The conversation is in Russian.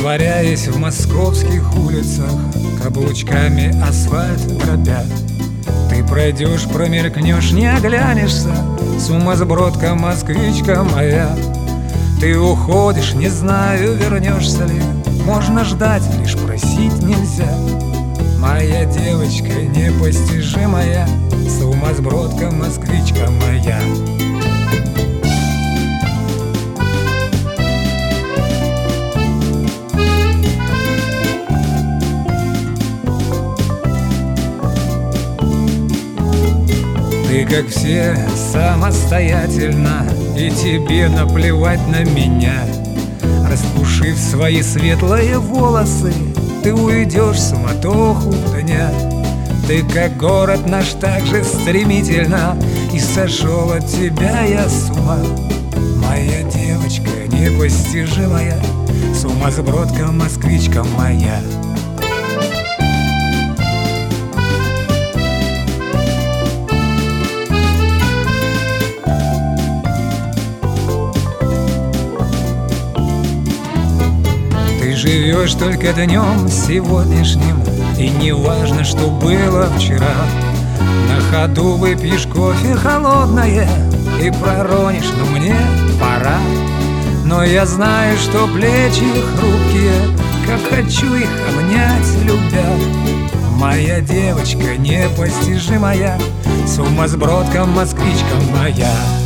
Растворяясь в московских улицах, каблучками асфальт дробя. Ты пройдешь, промелькнешь, не оглянешься, сумасбродка, москвичка моя. Ты уходишь, не знаю, вернешься ли, можно ждать, лишь просить нельзя. Моя девочка непостижимая, сумасбродка, москвичка моя. Ты, как все, самостоятельна, и тебе наплевать на меня. Распушив свои светлые волосы, ты уйдешь в суматоху дня. Ты, как город наш, так же стремительно, и сошел от тебя я с ума. Моя девочка непостижимая, сумасбродка, москвичка моя. Ты живешь только днем сегодняшним, и не важно, что было вчера. На ходу выпьешь кофе холодное и проронишь, но мне пора. Но я знаю, что плечи хрупкие, как хочу их обнять, любя. Моя девочка непостижимая, сумасбродка, москвичка моя.